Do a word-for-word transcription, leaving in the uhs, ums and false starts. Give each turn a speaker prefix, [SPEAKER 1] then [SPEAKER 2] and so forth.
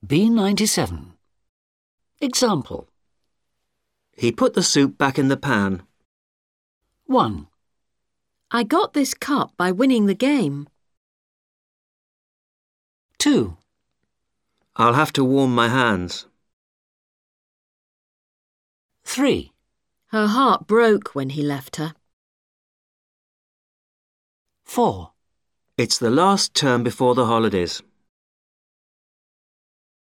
[SPEAKER 1] B ninety-seven. Example.
[SPEAKER 2] He put the soup back in the pan.
[SPEAKER 1] one.
[SPEAKER 3] I got this cup by winning the game.
[SPEAKER 1] two.
[SPEAKER 2] I'll have to warm my hands.
[SPEAKER 1] three.
[SPEAKER 3] Her heart broke when he left her.
[SPEAKER 1] four.
[SPEAKER 2] It's the last term before the holidays.